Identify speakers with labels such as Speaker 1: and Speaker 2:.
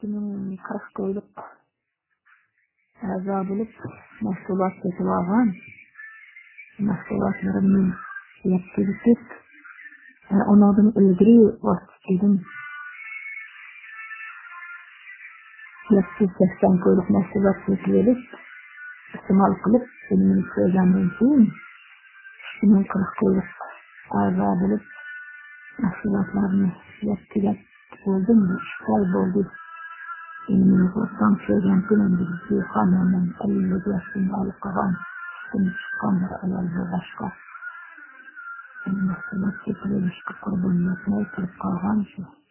Speaker 1: Kimin 40 ko'yluk a'zo bo'lib mahsulot sotib olgan mahsulotlarimni yetkazib ondan ilgari vaqtida 80 ko'yluk mahsulot sotib olib iste'mol qilib uni ko'rgandan keyin 40 ko'yluk a'zo bo'lib mahsulotlarni yetkazib bo'ldim, ishg'ol bo'ldi. Endi qo'rqsam kelgan kunimizga xonamdan 50 yoshimda olib qolgan chiqqan bir ayol bu boshqa. Mahsulot sotib olishga qurbonlikni qilib qolgan shu.